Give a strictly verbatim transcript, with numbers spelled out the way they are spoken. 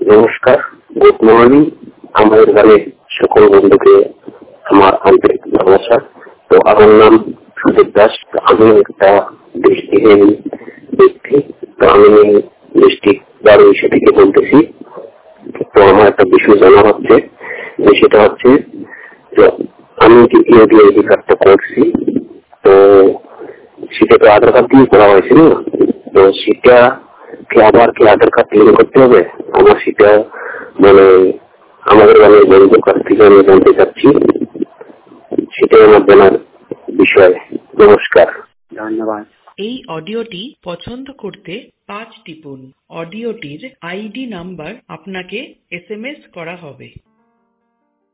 নমস্কার, good morning. আমাদের গ্রামের সকল বন্ধুকে আমার আন্তরিক ভালোবাসা। তো আমার নাম সুদীপ দাস। আমি একটা দৃষ্টিহীন ব্যক্তি। তো আমি ডিস্ট্রিক্ট বারোইশা থেকে বলতেছি। তো আমার একটা বিষয় জানা হচ্ছে যে সেটা হচ্ছে আমি যে ইউডি আইডি কার্ডটা করছি, তো সেটা তো আধার কার্ড দিয়ে করা হয়েছিল। তো সেটা কি আবার কি আধার কার্ড লিঙ্ক করতে হবে? আমার সেটা মানে আমাদের গ্রামের বন্ধুর কাছ থেকে আমি জানতে চাচ্ছি, সেটাই আমার জানার বিষয়। নমস্কার, ধন্যবাদ। এই অডিওটি পছন্দ করতে পাঁচ টিপুন। অডিওটির আইডি নাম্বার আপনাকে এস এম এস করা হবে।